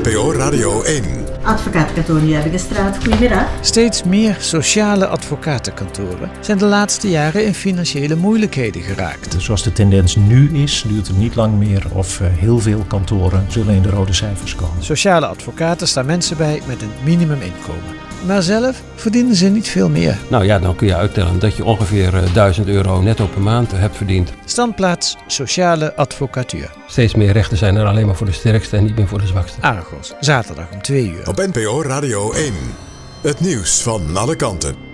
NPO Radio 1. Advocaatkantoor Jurgenstraat, goedemiddag. Steeds meer sociale advocatenkantoren zijn de laatste jaren in financiële moeilijkheden geraakt. Zoals de tendens nu is, duurt het niet lang meer of heel veel kantoren zullen in de rode cijfers komen. Sociale advocaten staan mensen bij met een minimuminkomen. Maar zelf verdienen ze niet veel meer. Nou ja, dan kun je uittellen dat je ongeveer €1000 netto per maand hebt verdiend. Standplaats Sociale Advocatuur. Steeds meer rechten zijn er alleen maar voor de sterkste en niet meer voor de zwakste. Argos, zaterdag om 2 uur. Op NPO Radio 1. Het nieuws van alle kanten.